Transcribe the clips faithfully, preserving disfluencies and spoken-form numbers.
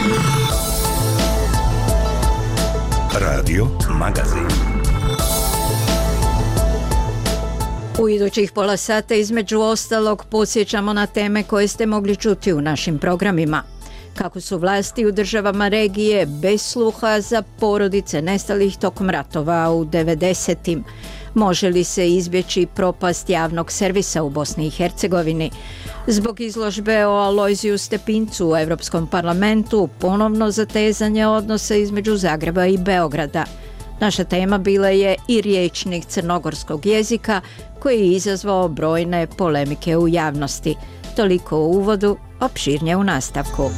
Radio Magazin. U idućih pola sata između ostalog podsjećamo na teme koje ste mogli čuti u našim programima. Kako su vlasti u državama regije bez sluha za porodice nestalih tokom ratova u devedesetim. Može li se izbjeći propast javnog servisa u Bosni i Hercegovini? Zbog izložbe o Alojziju Stepincu u Europskom parlamentu ponovno zatezanje odnosa između Zagreba i Beograda. Naša tema bila je i rječnik crnogorskog jezika koji je izazvao brojne polemike u javnosti. Toliko u uvodu, opširnije u nastavku.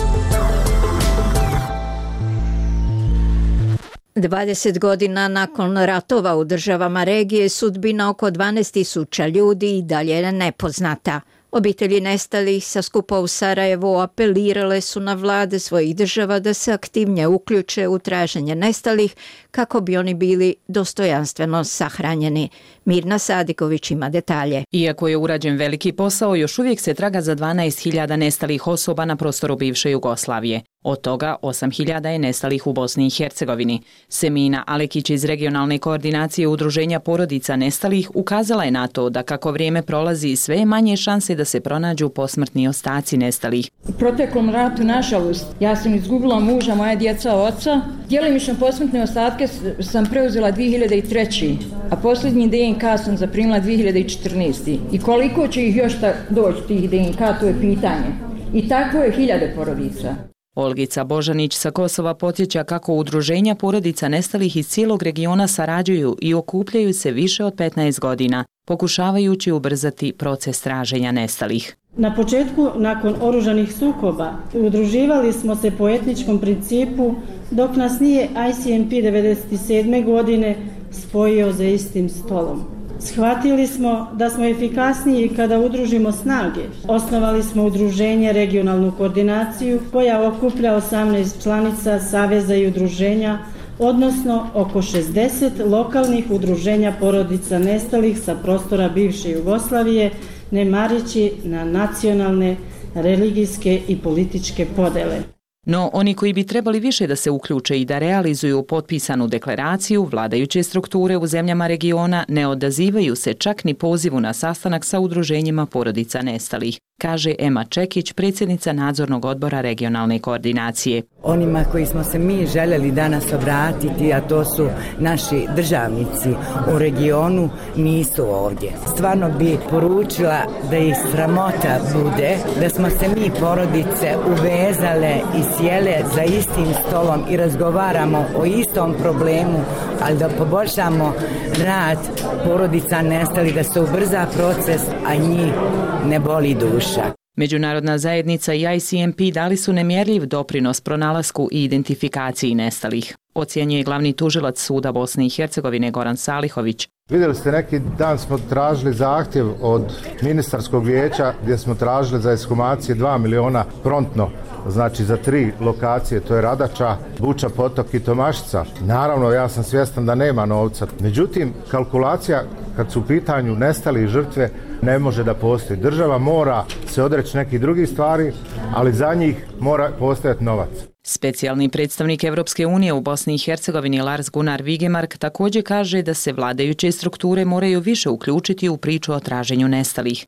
dvadeset godina nakon ratova u državama regije sudbina oko dvanaest tisuća ljudi i dalje je nepoznata. Obitelji nestalih sa skupa u Sarajevu apelirale su na vlade svojih država da se aktivnije uključe u traženje nestalih kako bi oni bili dostojanstveno sahranjeni. Mirna Sadiković ima detalje. Iako je urađen veliki posao, još uvijek se traga za dvanaest hiljada nestalih osoba na prostoru bivše Jugoslavije. Od toga osam hiljada je nestalih u Bosni i Hercegovini. Semina Alekić iz regionalne koordinacije Udruženja porodica nestalih ukazala je na to da kako vrijeme prolazi sve je manje šanse da se pronađu posmrtni ostaci nestalih. U proteklom ratu, nažalost, ja sam izgubila muža, moja djeca, oca. Djelimično posmrtne ostatke sam preuzela dvije hiljade treće. a posljednji D N K sam zaprimila dvije hiljade četrnaeste. I koliko će ih još doći tih D N K, to je pitanje. I tako je hiljade porodica. Olgica Božanić sa Kosova podsjeća kako udruženja porodica nestalih iz cijelog regiona sarađuju i okupljaju se više od petnaest godina, pokušavajući ubrzati proces traženja nestalih. Na početku, nakon oružanih sukoba, udruživali smo se po etničkom principu, dok nas nije I C M P devedeset sedme godine spojio za istim stolom. Shvatili smo da smo efikasniji kada udružimo snage. Osnovali smo udruženje regionalnu koordinaciju koja okuplja osamnaest članica saveza i udruženja, odnosno oko šezdeset lokalnih udruženja porodica nestalih sa prostora bivše Jugoslavije, ne mareći na nacionalne, religijske i političke podele. No, oni koji bi trebali više da se uključe i da realizuju potpisanu deklaraciju, vladajuće strukture u zemljama regiona ne odazivaju se čak ni pozivu na sastanak sa udruženjima porodica nestalih, kaže Ema Čekić, predsjednica nadzornog odbora regionalne koordinacije. Onima koji smo se mi željeli danas obratiti, a to su naši državnici u regionu, nisu ovdje. Stvarno bi poručila da ih sramota bude, da smo se mi porodice uvezale i sjele za istim stolom i razgovaramo o istom problemu, ali da poboljšamo rad porodica nestalih, da se ubrza proces, a njih ne boli duša. Međunarodna zajednica i I C M P dali su nemjerljiv doprinos pronalasku i identifikaciji nestalih, ocjenjuje glavni tužilac suda Bosne i Hercegovine Goran Salihović. Vidjeli ste, neki dan smo tražili zahtjev od ministarskog vijeća gdje smo tražili za ekshumacije dva miliona prontno, znači za tri lokacije, to je Radača, Buča, Potok i Tomašica. Naravno, ja sam svjestan da nema novca. Međutim, kalkulacija kad su u pitanju nestali žrtve ne može da postoji. Država mora se odreći nekih drugih stvari, ali za njih mora postojati novac. Specijalni predstavnik Evropske unije u Bosni i Hercegovini Lars Gunnar Vigemark također kaže da se vladajuće strukture moraju više uključiti u priču o traženju nestalih.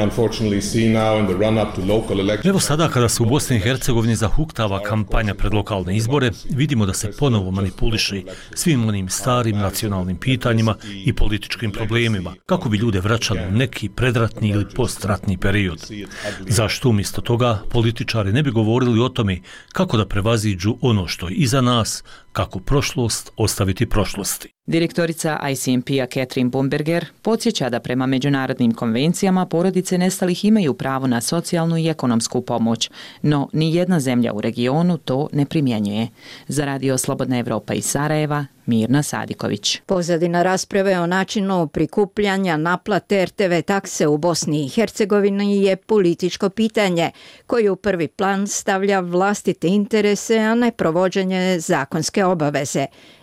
Evo sada kada se u Bosni i Hercegovini zahuktava kampanja pred lokalne izbore, vidimo da se ponovo manipuliše svim onim starim nacionalnim pitanjima i političkim problemima, kako bi ljude vraćali u neki predratni ili postratni period. Zašto umjesto toga političari ne bi govorili o tome kako da prevaziđu ono što je iza nas, kako prošlost ostaviti prošlosti. Direktorica I C M P-a Catherine Bumberger podsjeća da prema međunarodnim konvencijama porodice nestalih imaju pravo na socijalnu i ekonomsku pomoć, no ni jedna zemlja u regionu to ne primjenjuje. Za Radio Slobodna Evropa iz Sarajeva, Mirna Sadiković. Pozadina rasprave o načinu prikupljanja naplate R T V takse u Bosni i Hercegovini je političko pitanje koje u prvi plan stavlja vlastite interese, a ne provođenje zakonske obaveze.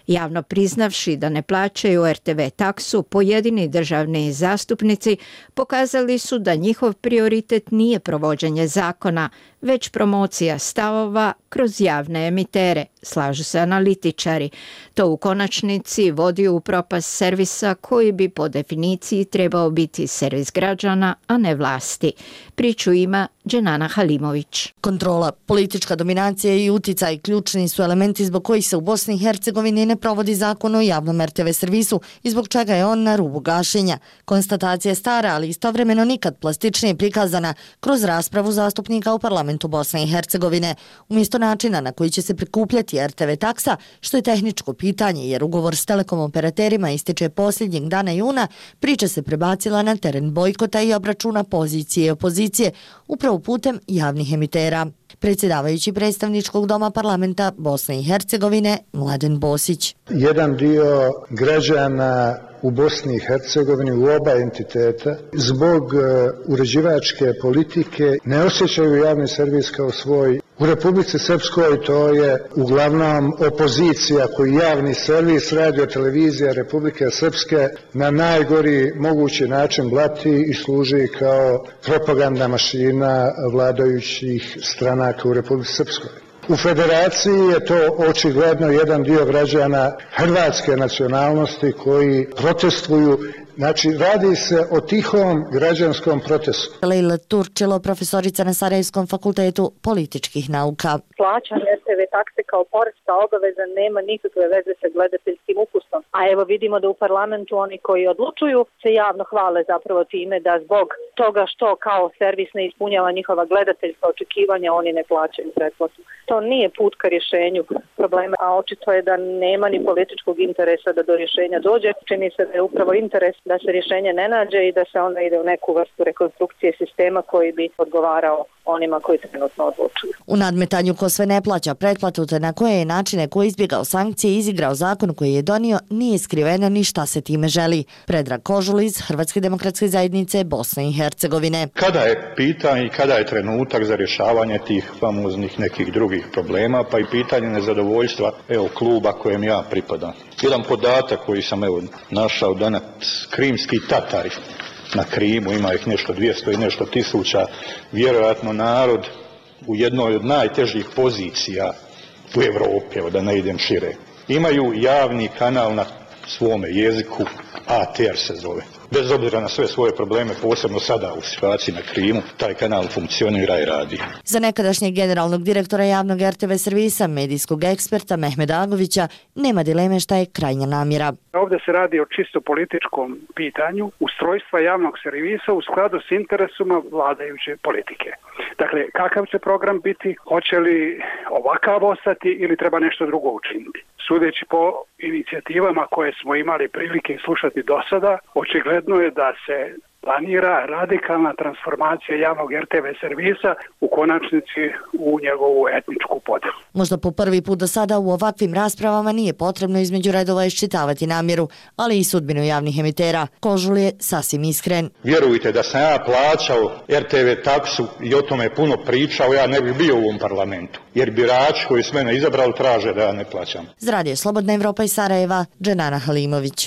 Javno priznavši da ne plaćaju er te ve taksu, pojedini državni zastupnici pokazali su da njihov prioritet nije provođenje zakona, već promocija stavova kroz javne emitere, slažu se analitičari. To u konačnici vodi u propast servisa koji bi po definiciji trebao biti servis građana, a ne vlasti. Priču ima Dženana Halimović. Kontrola, politička dominacija i uticaj ključni su elementi zbog kojih se u Bosni i Hercegovini ne provodi zakon o javnom er te ve servisu i zbog čega je on na rubu gašenja. Konstatacija je stara, ali istovremeno nikad plastičnije prikazana kroz raspravu zastupnika u parlamentu Bosne i Hercegovine. Umjesto načina na koji će se prikupljati er te ve taksa, što je tehničko pitanje jer ugovor s telekom operaterima ističe posljednjeg dana juna, priča se prebacila na teren bojkota i obračuna pozicije i opozicije, upravo putem javnih emitera. Predsjedavajući predstavničkog doma parlamenta Bosne i Hercegovine Mladen Bosić. Jedan dio građana u Bosni i Hercegovini u oba entiteta zbog uređivačke politike ne osjećaju javni servis kao svoj. U Republici Srpskoj to je uglavnom opozicija koji javni servis radio-televizija Republike Srpske na najgori mogući način blati i služi kao propagandna mašina vladajućih stranaka u Republici Srpskoj. U federaciji je to očigledno jedan dio građana hrvatske nacionalnosti koji protestuju. Znači, radi se o tihom građanskom protestu. Lejla Turčilo, profesorica na Sarajevskom fakultetu političkih nauka. Plaćanje er te ve takse kao poreska obaveza nema nikakve veze sa gledateljskim ukusom. A evo vidimo da u parlamentu oni koji odlučuju se javno hvale zapravo time da zbog toga što kao servis ne ispunjava njihova gledateljska očekivanja, oni ne plaćaju pretplatu. To nije put ka rješenju problema, a očito je da nema ni političkog interesa da do rješenja dođe. Čini se da je upravo interes da se rješenje ne nađe i da se onda ide u neku vrstu rekonstrukcije sistema koji bi odgovarao onima koji trenutno odlučuju. U nadmetanju ko sve ne plaća pretplatu te na koje je načine ko izbjegao sankcije i izigrao zakon koji je donio, nije skriveno ni šta se time želi. Predrag Kožul iz Hrvatske demokratske zajednice Bosne i Hercegovine. Kada je pitanje i kada je trenutak za rješavanje tih famoznih nekih drugih problema, pa i pitanje nezadovoljstva evo kluba kojem ja pripadam. Jedan podatak koji sam evo našao danas, krimski Tatari na Krimu, ima ih nešto dvjesto i nešto tisuća, vjerojatno narod u jednoj od najtežih pozicija u Europi, evo da ne idem šire. Imaju javni kanal na svome jeziku, a te er se zove. Bez obzira na sve svoje probleme, posebno sada u situaciji na Krimu, taj kanal funkcionira i radi. Za nekadašnjeg generalnog direktora javnog er te ve servisa, medijskog eksperta Mehmeda Agovića, nema dileme šta je krajnja namjera. Ovdje se radi o čisto političkom pitanju ustrojstva javnog servisa u skladu s interesima vladajuće politike. Dakle, kakav će program biti, hoće li ovakav ostati ili treba nešto drugo učiniti. Sudeći po inicijativama koje smo imali prilike slušati do sada, očigledno je da se planira radikalna transformacija javnog er te ve servisa, u konačnici u njegovu etničku podjelu. Možda po prvi put do sada u ovakvim raspravama nije potrebno između redova iščitavati namjeru, ali i sudbinu javnih emitera. Kožul je sasvim iskren. Vjerujte da sam ja plaćao er te ve taksu i o tome puno pričao, ja ne bih bio u ovom parlamentu. Jer birači koji su mene izabrali traže da ja ne plaćam. Za Radio Slobodna Evropa iz Sarajeva, Dženana Halimović.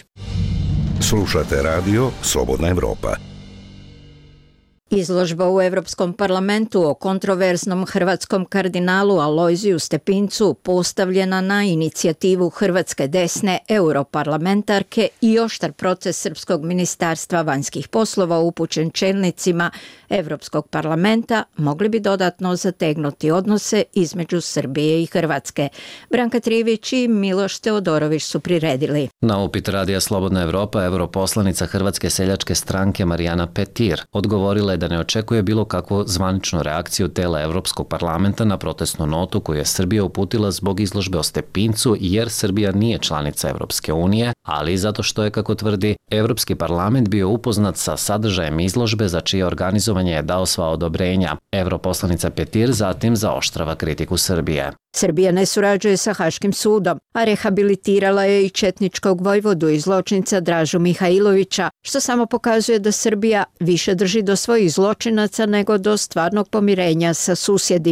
Slušate radio Slobodna Evropa. Izložba u Europskom parlamentu o kontroverznom hrvatskom kardinalu Alojziju Stepincu postavljena na inicijativu hrvatske desne europarlamentarke i oštar proces Srpskog ministarstva vanjskih poslova upućen čelnicima Europskog parlamenta mogli bi dodatno zategnuti odnose između Srbije i Hrvatske. Branka Trivić i Miloš Teodorović su priredili. Na upit Radija Slobodna Evropa, europoslanica Hrvatske seljačke stranke Marijana Petir odgovorila je da ne očekuje bilo kakvu zvaničnu reakciju tela Europskog parlamenta na protestnu notu koju je Srbija uputila zbog izložbe o Stepincu, jer Srbija nije članica Europske unije, ali i zato što je, kako tvrdi, Europski parlament bio upoznat sa sadržajem izložbe za čije organizovanje je dao sva odobrenja. Europoslanica Petir zatim zaoštrava kritiku Srbije. Srbija ne surađuje sa Haškim sudom, a rehabilitirala je i četničkog vojvodu i zločinca Dražu Mihajlovića, što samo pokazuje da Srbija više drži do svojih zločinaca nego do stvarnog pomirenja sa susjedima.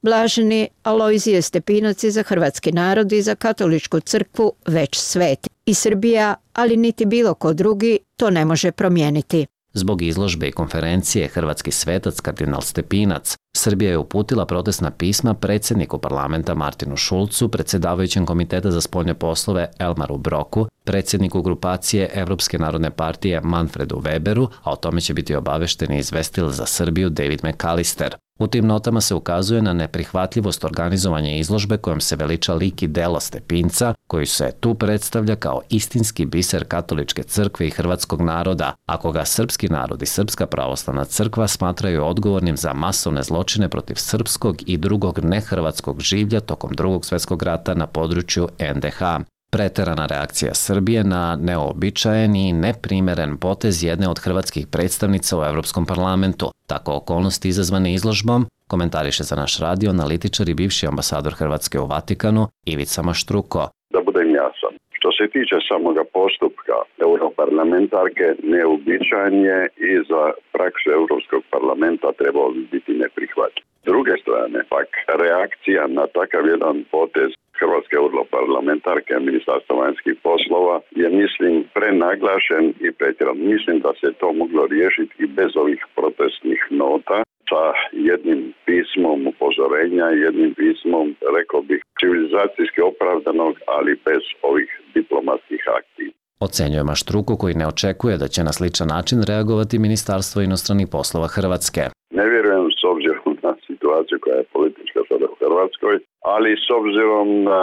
Blaženi Alojzije Stepinac je za hrvatski narod i za katoličku crkvu već svet. I Srbija, ali niti bilo ko drugi, to ne može promijeniti. Zbog izložbe i konferencije Hrvatski svetac kardinal Stepinac, Srbija je uputila protestna pisma predsjedniku parlamenta Martinu Šulcu, predsjedavajućem komiteta za spoljne poslove Elmaru Broku, predsjedniku grupacije Evropske narodne partije Manfredu Weberu, a o tome će biti obavešteni izvestil za Srbiju David McAllister. U tim notama se ukazuje na neprihvatljivost organizovanja izložbe kojom se veliča lik i delo Stepinca, koji se tu predstavlja kao istinski biser katoličke crkve i hrvatskog naroda, a koga srpski narod i Srpska pravoslavna crkva smatraju odgovornim za masovne zločine protiv srpskog i drugog nehrvatskog življa tokom drugog svjetskog rata na području en de ha. Preterana reakcija Srbije na neobičajen i neprimeren potez jedne od hrvatskih predstavnica u Evropskom parlamentu. Tako okolnosti izazvane izložbom komentariše za naš radio analitičar i bivši ambasador Hrvatske u Vatikanu Ivica Maštruko. Da budem jasan, što se tiče samoga postupka europarlamentarke, neobičajen je i za praksu Europskog parlamenta trebalo bi biti neprihvatljiv. S druge strane, pak reakcija na takav jedan potez Hrvatske europarlamentarke Ministarstva vanjskih poslova je, mislim, prenaglašen i pretjeran. Mislim da se to moglo riješiti i bez ovih protestnih nota sa jednim pismom upozorenja, jednim pismom, rekao bih, civilizacijski opravdanog, ali bez ovih diplomatskih akcija. Ocenjuje Maštruku, koji ne očekuje da će na sličan način reagovati Ministarstvo inostranih poslova Hrvatske. Ne vjerujem s obzirom na situaciju koja je politička sada u Hrvatskoj, ali s obzirom na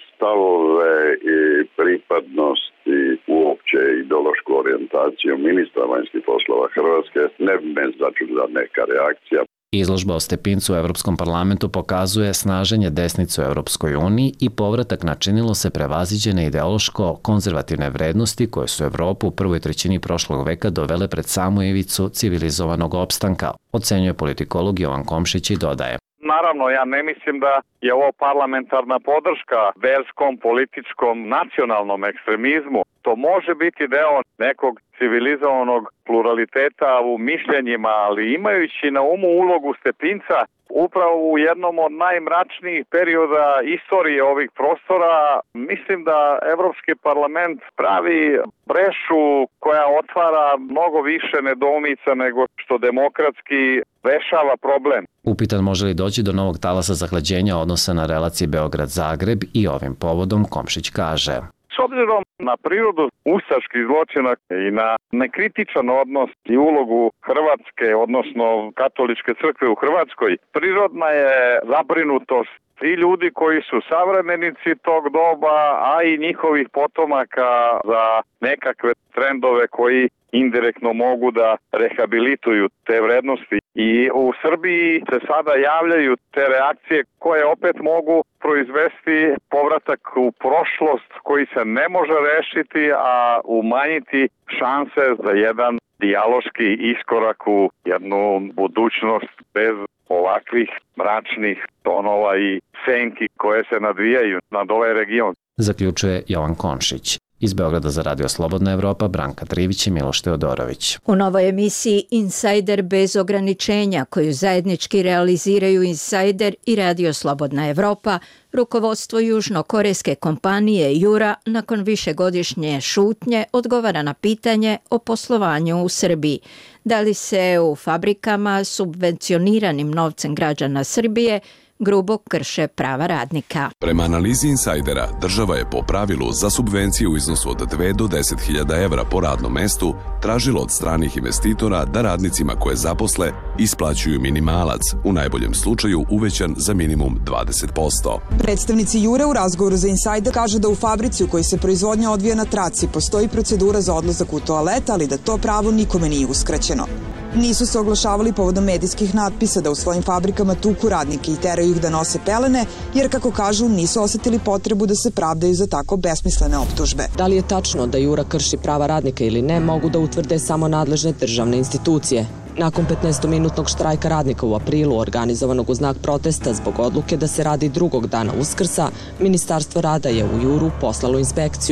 stavove i pripadnosti uopće ideološku orijentaciju ministra vanjskih poslova Hrvatske, ne bi me začudila neka reakcija. Izložba o Stepincu u Evropskom parlamentu pokazuje snaženje desnice u Evropskoj uniji i povratak na činilo se prevaziđene ideološko-konzervativne vrednosti koje su Evropu u prvoj trećini prošlog veka dovele pred samu ivicu civilizovanog opstanka, ocenjuje politikolog Jovan Komšić i dodaje. Naravno, ja ne mislim da je ovo parlamentarna podrška verskom, političkom, nacionalnom ekstremizmu. To može biti deo nekog civilizovanog pluraliteta u mišljenjima, ali imajući na umu ulogu Stepinca, upravo u jednom od najmračnijih perioda istorije ovih prostora, mislim da Evropski parlament pravi brešu koja otvara mnogo više nedoumica nego što demokratski rešava problem. Upitan može li doći do novog talasa zahlađenja odnosa na relaciji Beograd-Zagreb i ovim povodom Komšić kaže. S obzirom na prirodu ustaških zločina i na nekritičan odnos i ulogu Hrvatske, odnosno katoličke crkve u Hrvatskoj, prirodna je zabrinutost i ljudi koji su savremenici tog doba, a i njihovih potomaka za nekakve trendove koji indirektno mogu da rehabilituju te vrednosti. I u Srbiji se sada javljaju te reakcije koje opet mogu proizvesti povratak u prošlost koji se ne može rešiti, a umanjiti šanse za jedan dijaloški iskorak u jednu budućnost bez ovakvih mračnih tonova i senki koje se nadvijaju nad ovaj region. Zaključuje Jovan Komšić. Iz Beograda za Radio Slobodna Evropa, Branka Trivić i Miloš Teodorović. U novoj emisiji Insider bez ograničenja, koju zajednički realiziraju Insider i Radio Slobodna Evropa, rukovodstvo južnokorejske kompanije Jura nakon višegodišnje šutnje odgovara na pitanje o poslovanju u Srbiji. Da li se u fabrikama subvencioniranim novcem građana Srbije grubo krše prava radnika. Prema analizi Insajdera, država je po pravilu za subvenciju u iznosu od dve do deset hiljada evra po radnom mestu tražila od stranih investitora da radnicima koje zaposle isplaćuju minimalac, u najboljem slučaju uvećan za minimum dvadeset posto. Predstavnici Jure u razgovoru za Insajder kaže da u fabrici u kojoj se proizvodnja odvija na traci postoji procedura za odlazak u toalet, ali da to pravo nikome nije uskraćeno. Nisu se oglašavali povodom medijskih natpisa da u svojim fabrikama tuku radnike i teraju ih da nose pelene, jer, kako kažu, nisu osetili potrebu da se pravdaju za tako besmislene optužbe. Da li je tačno da Jura krši prava radnika ili ne, mogu da utvrde samo nadležne državne institucije. Nakon petnaestominutnog štrajka radnika u aprilu, organizovanog u znak protesta zbog odluke da se radi drugog dana Uskrsa, Ministarstvo rada je u Juru poslalo inspekciju.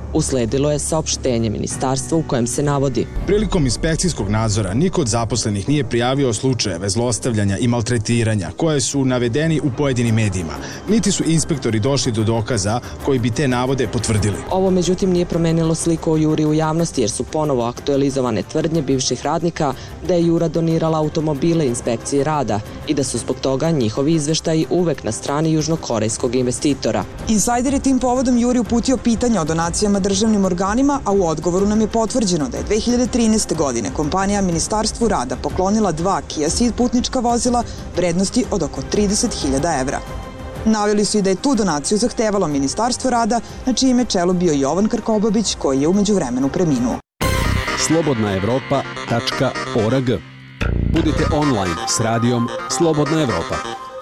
Usledilo je saopštenje ministarstva u kojem se navodi: prilikom inspekcijskog nadzora niko od zaposlenih nije prijavio slučajeve zlostavljanja i maltretiranja koje su navedeni u pojedinim medijima, niti su inspektori došli do dokaza koji bi te navode potvrdili. Ovo međutim nije promenilo sliku o Juri u javnosti, jer su ponovo aktualizovane tvrdnje bivših radnika da je Jura donirala automobile inspekciji rada i da su zbog toga njihovi izveštaji uvek na strani južnokorejskog investitora. Insajder je tim povodom Juri uputio pitanja o donacijama državnim organima, a u odgovoru nam je potvrđeno da je dve hiljade trinaeste. godine kompanija Ministarstvu rada poklonila dva Kia Ceed putnička vozila vrednosti od oko trideset hiljada evra. Naveli su i da je tu donaciju zahtevalo Ministarstvo rada, na čijem je čelu bio Jovan Krkobabić, koji je u međuvremenu preminuo. slobodna evropa tačka org. Budite online s radijom Slobodna Evropa.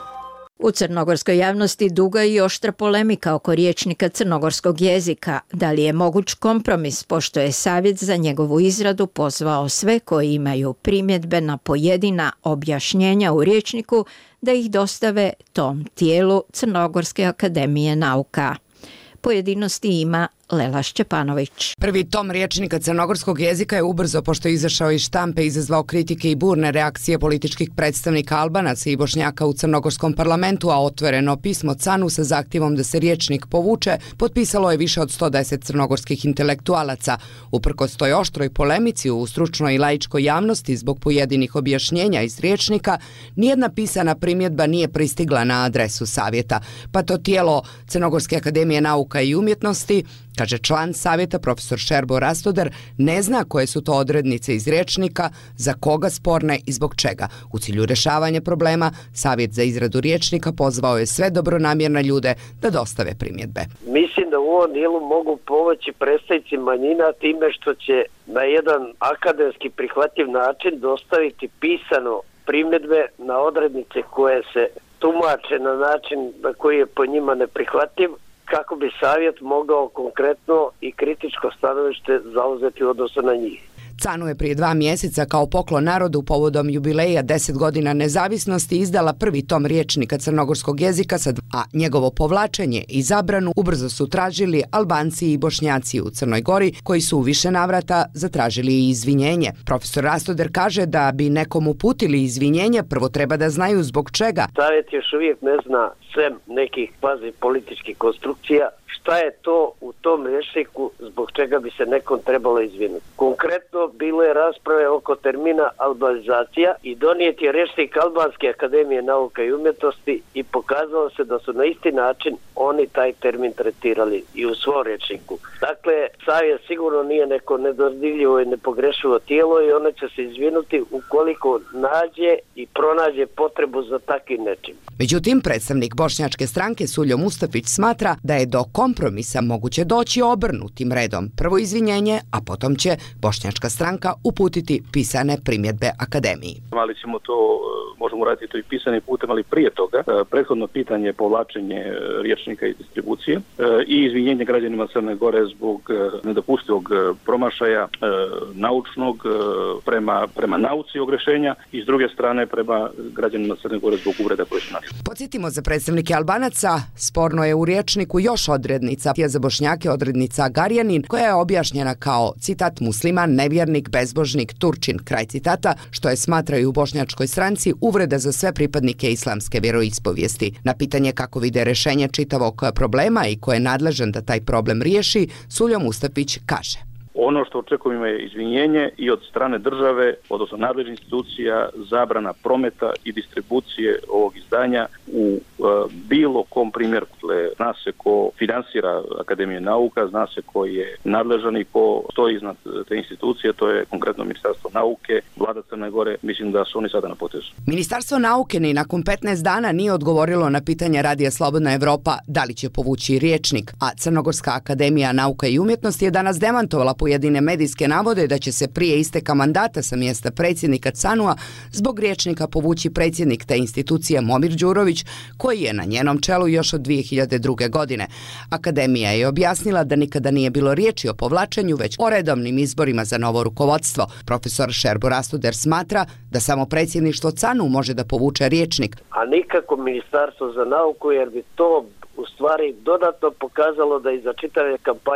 U crnogorskoj javnosti duga i oštra polemika oko rječnika crnogorskog jezika. Da li je moguć kompromis, pošto je savjet za njegovu izradu pozvao sve koji imaju primjedbe na pojedina objašnjenja u rječniku da ih dostave tom tijelu Crnogorske akademije nauka. Pojedinosti ima Lela Šćepanović. Prvi tom rječnika crnogorskog jezika je ubrzo, pošto je izašao iz štampe, izazvao kritike i burne reakcije političkih predstavnika Albanaca i Bošnjaka u crnogorskom parlamentu, a otvoreno pismo Canu sa zahtjevom da se rječnik povuče potpisalo je više od sto deset crnogorskih intelektualaca. Uprkos toj oštroj polemici u stručnoj i laičkoj javnosti zbog pojedinih objašnjenja iz rječnika, nijedna pisana primjedba nije pristigla na adresu savjeta, pa to tijelo Crnogorske akademije nauka i umjetnosti, kaže član savjeta profesor Šerbo Rastoder, ne zna koje su to odrednice iz rječnika, za koga sporne i zbog čega. U cilju rješavanja problema, savjet za izradu rječnika pozvao je sve dobronamjerne ljude da dostave primjedbe. Mislim da u ovom dijelu mogu pomoći predstavnici manjina time što će na jedan akademski prihvatljiv način dostaviti pisano primjedbe na odrednice koje se tumače na način na koji je po njima neprihvatljiv, kako bi savjet mogao konkretno i kritičko stanovište zauzeti u odnosu na njih. Canu je prije dva mjeseca kao poklon narodu povodom jubileja deset godina nezavisnosti izdala prvi tom rječnika crnogorskog jezika, a njegovo povlačenje i zabranu ubrzo su tražili Albanci i Bošnjaci u Crnoj Gori, koji su u više navrata zatražili i izvinjenje. Profesor Rastoder kaže da bi nekom uputili izvinjenje, prvo treba da znaju zbog čega. Savjet još uvijek ne zna sem nekih kvazi političkih konstrukcija šta je to u tom rječniku zbog čega bi se nekom trebalo izvinuti. Konkretno bilo je rasprave oko termina albanizacija i donijet je rječnik Albanske akademije nauka i umjetnosti i pokazalo se da su na isti način oni taj termin tretirali i u svom rječniku. Dakle, savjet sigurno nije neko nedodirljivo i nepogrešivo tijelo i ono će se izvinuti ukoliko nađe i pronađe potrebu za takvim nečim. Međutim, predstavnik bošnjačke stranke Suljo Mustafić smatra da je do kompromisa moguće doći obrnutim redom. Prvo izvinjenje, a potom će bošnjačka stranka uputiti pisane primjedbe akademiji. Ali ćemo to, možemo raditi to i pisanim putem, ali prije toga prethodno pitanje povlačenje rječnika i distribucije i izvinjenje građanima Crne Gore zbog nedopustivog promašaja naučnog prema, prema nauci ogrešenja i s druge strane prema građanima Crne Gore zbog uvreda koje su našli. Podsjetimo, za predstavnike Albanaca sporno je u rječniku još odrednica, je za Bošnjake odrednica Garjanin, koja je objašnjena kao, citat, musliman, nevjernik, bezbožnik, Turčin, kraj citata, što je, smatraju u bošnjačkoj stranci, uvreda za sve pripadnike islamske vjeroispovijesti. Na pitanje kako vide rješenje čitavog problema i ko je nadležan da taj problem riješi, Suljo Mustafić kaže. Ono što očekujemo je izvinjenje i od strane države, odnosno nadležnih institucija, zabrana prometa i distribucije ovog izdanja u e, bilo kom primjeru. Zna se ko finansira Akademiju nauka, zna se ko je nadležan i ko stoji iznad te institucije, to je konkretno Ministarstvo nauke, Vlada Crne Gore, mislim da su oni sada na potezu. Ministarstvo nauke ni nakon petnaest dana nije odgovorilo na pitanje Radija Slobodna Evropa da li će povući rječnik, a Crnogorska akademija nauka i umjetnosti je danas demantovala pojedine medijske navode da će se prije isteka mandata sa mjesta predsjednika Canua zbog rječnika povući predsjednik te institucije Momir Đurović, koji je na njenom čelu još od dvije hiljade druge. godine. Akademija je objasnila da nikada nije bilo riječi o povlačenju, već o redovnim izborima za novo rukovodstvo. Profesor Šerbo Rastoder smatra da samo predsjedništvo Canu može da povuče rječnik. A nikako Ministarstvo za nauku, jer bi to u stvari dodatno pokazalo da iza čitave kampanje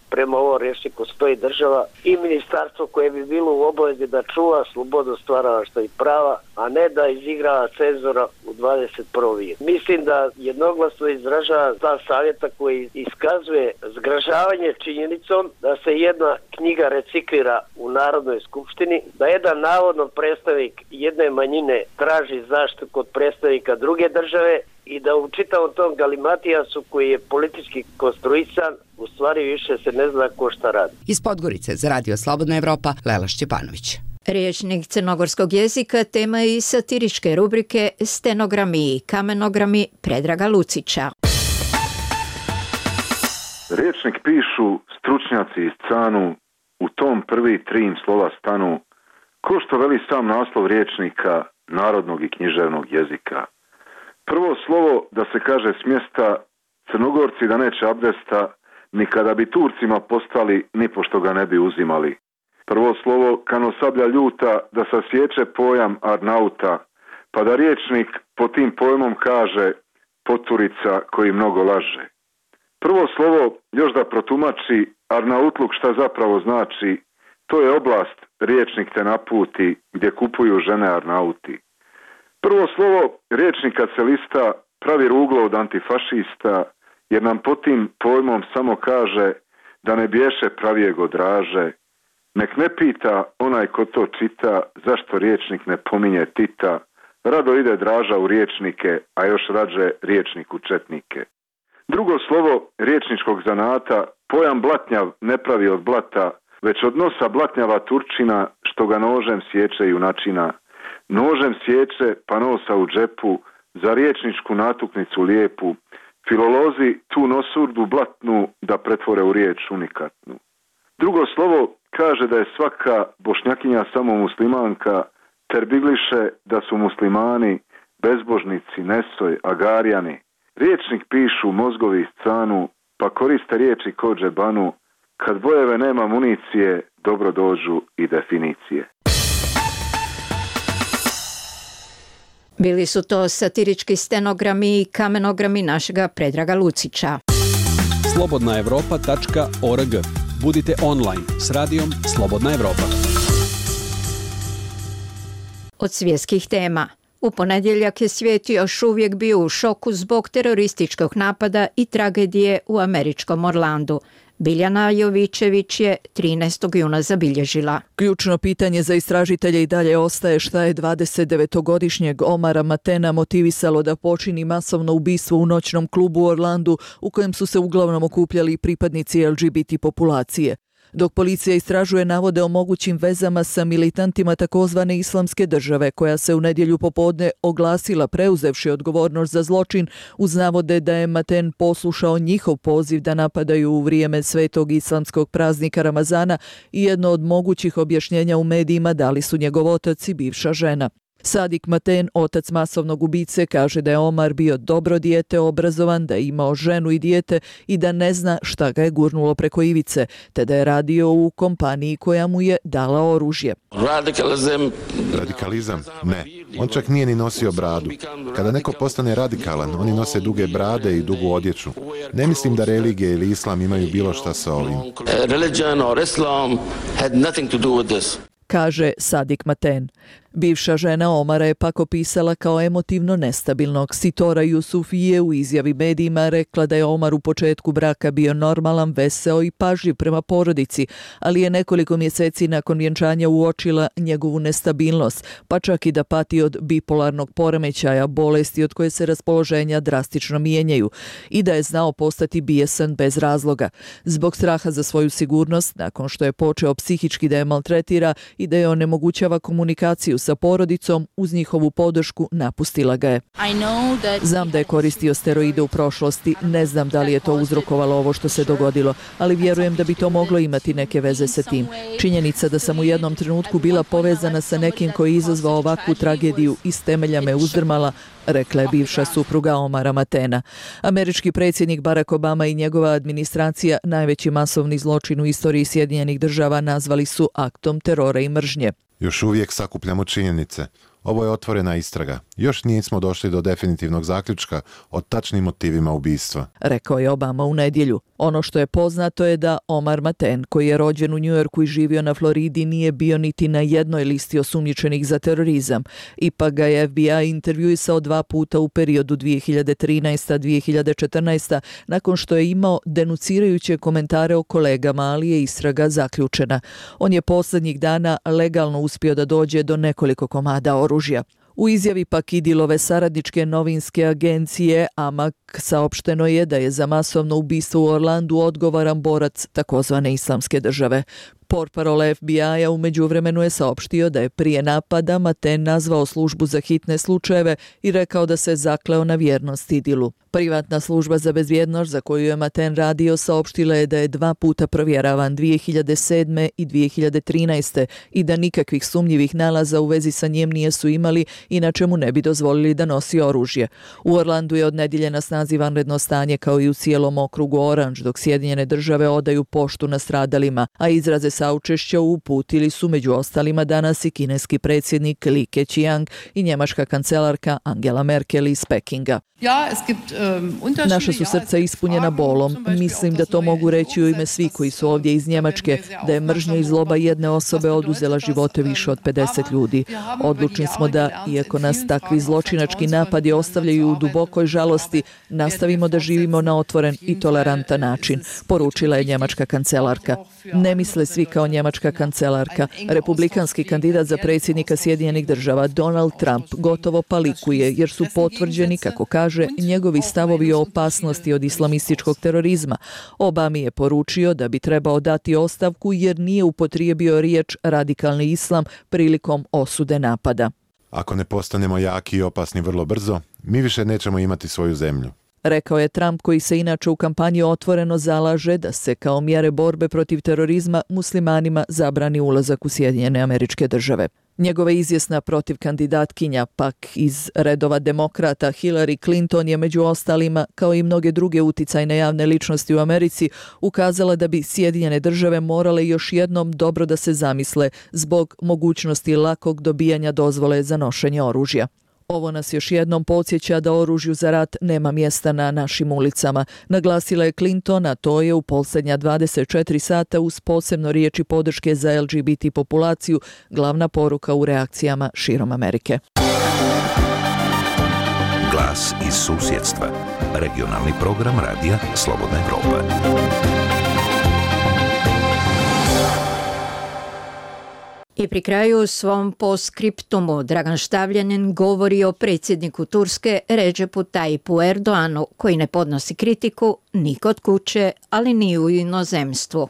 prema ovom rječniku stoji država i ministarstvo koje bi bilo u obavezi da čuva slobodu stvaralaštva i prava, a ne da izigrava cenzora u dvadeset prvom vijeku. Mislim da jednoglasno izražava ta savjeta koji iskazuje zgražavanje činjenicom da se jedna knjiga reciklira u Narodnoj skupštini, da jedan navodno predstavnik jedne manjine traži zaštitu kod predstavnika druge države i da u čitavom tom galimatijasu koji je politički konstruisan, u stvari više se ne zna ko šta radi. Iz Podgorice za Radio Slobodna Evropa, Lela Šćepanović. Rječnik crnogorskog jezika tema je i satiričke rubrike Stenogrami i kamenogrami Predraga Lucića. Rječnik pišu stručnjaci iz Canu, u tom prvi tri im slova stanu, ko što veli sam naslov rječnika narodnog i književnog jezika. Prvo slovo da se kaže s mjesta, Crnogorci da neće abdesta, ni kada bi Turcima postali, ni pošto ga ne bi uzimali. Prvo slovo kano sablja ljuta da sasječe pojam Arnauta, pa da rječnik po tim pojmom kaže poturica koji mnogo laže. Prvo slovo još da protumači Arnautluk šta zapravo znači, to je oblast rječnik te naputi gdje kupuju žene Arnauti. Prvo slovo rječnik kad se lista pravi ruglo od antifašista, jer nam po tim pojmom samo kaže da ne bješe pravijeg draže. Nek ne pita onaj ko to čita zašto rječnik ne pominje Tita, rado ide draža u rječnike, a još rađe rječnik u četnike. Drugo slovo rječničkog zanata, pojam blatnjav ne pravi od blata, već od nosa blatnjava Turčina što ga nožem sječe junačina. Nožem sječe pa nosa u džepu, za rječničku natuknicu lijepu, filolozi tu nosurdu blatnu da pretvore u riječ unikatnu. Drugo slovo kaže da je svaka bošnjakinja samo muslimanka, ter bigliše da su muslimani, bezbožnici, nesoj, agarjani. Rječnik pišu mozgovi iz Canu, pa koriste riječi ko džebanu, kad bojeve nema municije, dobro dođu i definicije. Bili su to satirički stenogrami i kamenogrami našega Predraga Lucića. slobodna evropa tačka org. Budite online s radijom Slobodna Evropa. Od svjetskih tema. U ponedjeljak je svijet još uvijek bio u šoku zbog terorističkog napada i tragedije u američkom Orlandu. Biljana Jovićević je trinaestog juna zabilježila. Ključno pitanje za istražitelje i dalje ostaje šta je dvadesetdevetogodišnjeg Omara Matena motivisalo da počini masovno ubistvo u noćnom klubu u Orlandu u kojem su se uglavnom okupljali pripadnici L G B T populacije. Dok policija istražuje navode o mogućim vezama sa militantima takozvane islamske države, koja se u nedjelju popodne oglasila preuzevši odgovornost za zločin, uz navode da je Maten poslušao njihov poziv da napadaju u vrijeme svetog islamskog praznika Ramazana i jedno od mogućih objašnjenja u medijima dali su njegov otac i bivša žena. Sadik Maten, otac masovnog ubice, kaže da je Omar bio dobro dijete, obrazovan, da je imao ženu i dijete i da ne zna šta ga je gurnulo preko ivice, te da je radio u kompaniji koja mu je dala oružje. Radikalizam? Radikalizam? Ne. On čak nije ni nosio bradu. Kada neko postane radikalan, oni nose duge brade i dugu odjeću. Ne mislim da religija ili islam imaju bilo šta sa ovim. Religion or Islam had nothing to do with this. Kaže Sadik Maten. Bivša žena Omara je pak opisala kao emotivno nestabilnog. Sitora Jusufije u izjavi medijima rekla da je Omar u početku braka bio normalan, veseo i pažljiv prema porodici, ali je nekoliko mjeseci nakon vjenčanja uočila njegovu nestabilnost, pa čak i da pati od bipolarnog poremećaja, bolesti od koje se raspoloženja drastično mijenjaju, i da je znao postati bijesan bez razloga. Zbog straha za svoju sigurnost, nakon što je počeo psihički da je maltretira i da je onemogućava komunikaciju sa porodicom, uz njihovu podršku napustila ga je. Znam da je koristio steroide u prošlosti, ne znam da li je to uzrokovalo ovo što se dogodilo, ali vjerujem da bi to moglo imati neke veze sa tim. Činjenica da sam u jednom trenutku bila povezana sa nekim koji je izazvao ovakvu tragediju iz temelja me uzdrmala, rekla je bivša supruga Omara Matena. Američki predsjednik Barack Obama i njegova administracija najveći masovni zločin u istoriji Sjedinjenih država nazvali su aktom terora i mržnje. Još uvijek sakupljamo činjenice. Ovo je otvorena istraga. Još nismo došli do definitivnog zaključka o tačnim motivima ubistva. Rekao je Obama u nedjelju. Ono što je poznato je da Omar Mateen, koji je rođen u Njujorku i živio na Floridi, nije bio niti na jednoj listi osumnjičenih za terorizam. Ipak ga je F B I intervjuisao dva puta u periodu dvije hiljade trinaesta do dvije hiljade četrnaeste. nakon što je imao denucirajuće komentare o kolegama, ali je istraga zaključena. On je posljednjih dana legalno uspio da dođe do nekoliko komada oružja. U izjavi pak Idilove saradničke novinske agencije A M A C saopšteno je da je za masovno ubistvo u Orlandu odgovoran borac takozvane islamske države. Portparol F B I-a u međuvremenu je saopštio da je prije napada Mateen nazvao službu za hitne slučajeve i rekao da se zakleo na vjernost Idilu. Privatna služba za bezbjednost za koju je Mateen radio saopštila je da je dva puta provjeravan dvije hiljade sedme i dvije hiljade trinaeste i da nikakvih sumnjivih nalaza u vezi sa njim nijesu imali, inače mu ne bi dozvolili da nosi oružje. U Orlandu je od nedjelje na snazi vanredno stanje kao i u cijelom okrugu Orange, dok Sjedinjene države odaju poštu nastradalima, a izraze saučešća uputili su među ostalima danas i kineski predsjednik Li Keqiang i njemačka kancelarka Angela Merkel iz Pekinga. Naša su srca ispunjena bolom. Mislim da to mogu reći u ime svih koji su ovdje iz Njemačke, da je mržnja i zloba jedne osobe oduzela živote više od pedeset ljudi. Odlučni smo da, iako nas takvi zločinački napadi ostavljaju u dubokoj žalosti, nastavimo da živimo na otvoren i tolerantan način, poručila je njemačka kancelarka. Ne misle svi kao njemačka kancelarka. Republikanski kandidat za predsjednika Sjedinjenih država Donald Trump gotovo palikuje jer su potvrđeni, kako kaže, njegovi stavovi o opasnosti od islamističkog terorizma. Obami je poručio da bi trebao dati ostavku jer nije upotrijebio riječ radikalni islam prilikom osude napada. Ako ne postanemo jaki i opasni vrlo brzo, mi više nećemo imati svoju zemlju. Rekao je Trump, koji se inače u kampanji otvoreno zalaže da se kao mjere borbe protiv terorizma muslimanima zabrani ulazak u Sjedinjene Američke Države. Njegova izvjesna protiv kandidatkinja, pak iz redova demokrata, Hillary Clinton je među ostalima, kao i mnoge druge uticajne javne ličnosti u Americi, ukazala da bi Sjedinjene Države morale još jednom dobro da se zamisle zbog mogućnosti lakog dobijanja dozvole za nošenje oružja. Ovo nas još jednom podsjeća da oružju za rat nema mjesta na našim ulicama, naglasila je Clinton, a to je u posljednja dvadeset četiri sata uz posebno riječi podrške za L G B T populaciju glavna poruka u reakcijama širom Amerike. Glas iz susjedstva. Regionalni program radija Slobodna Evropa. I pri kraju svom postskriptumu Dragan Štavljanin govori o predsjedniku Turske Redžepu Tajipu Erdoanu, koji ne podnosi kritiku ni kod kuće, ali ni u inozemstvu.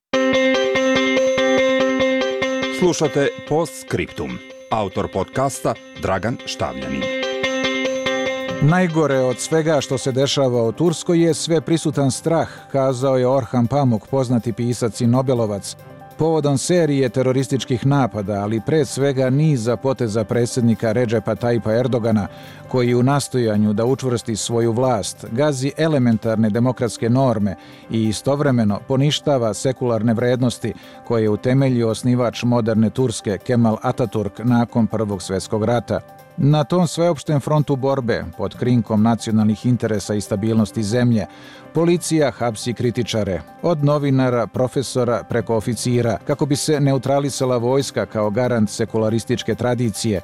Slušate Postskriptum. Autor podcasta Dragan Štavljanin. Najgore od svega što se dešava u Turskoj je sve prisutan strah, kazao je Orhan Pamuk, poznati pisac i Nobelovac, povodom serije terorističkih napada, ali pre svega niza poteza predsjednika Redžepa Tajipa Erdogana, koji u nastojanju da učvrsti svoju vlast gazi elementarne demokratske norme i istovremeno poništava sekularne vrednosti koje je utemeljio osnivač moderne Turske Kemal Ataturk nakon Prvog svjetskog rata. Na tom sveopštem frontu borbe, pod krinkom nacionalnih interesa i stabilnosti zemlje, policija hapsi kritičare, od novinara, profesora preko oficira, kako bi se neutralisala vojska kao garant sekularističke tradicije.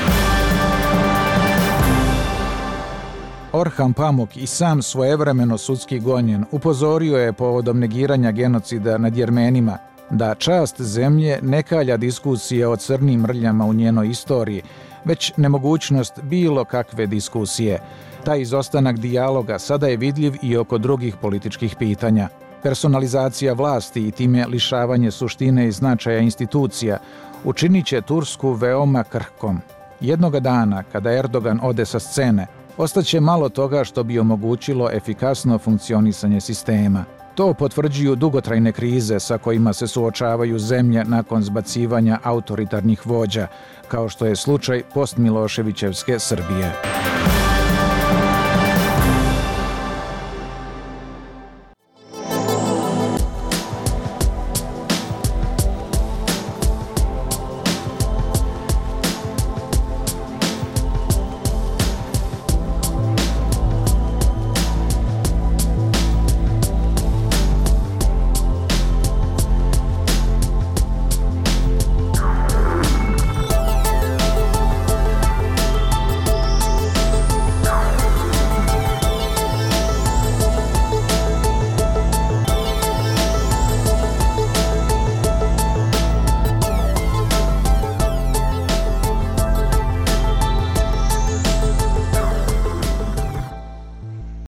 Orhan Pamuk, i sam svojevremeno sudski gonjen, upozorio je povodom negiranja genocida nad Jermenima da čast zemlje ne kalja diskusije o crnim mrljama u njenoj istoriji, već nemogućnost bilo kakve diskusije. Taj izostanak dijaloga sada je vidljiv i oko drugih političkih pitanja. Personalizacija vlasti i time lišavanje suštine i značaja institucija učinit će Tursku veoma krhkom. Jednoga dana, kada Erdogan ode sa scene, ostaće malo toga što bi omogućilo efikasno funkcionisanje sistema. To potvrđuju dugotrajne krize sa kojima se suočavaju zemlje nakon zbacivanja autoritarnih vođa, kao što je slučaj postmiloševićevske Srbije.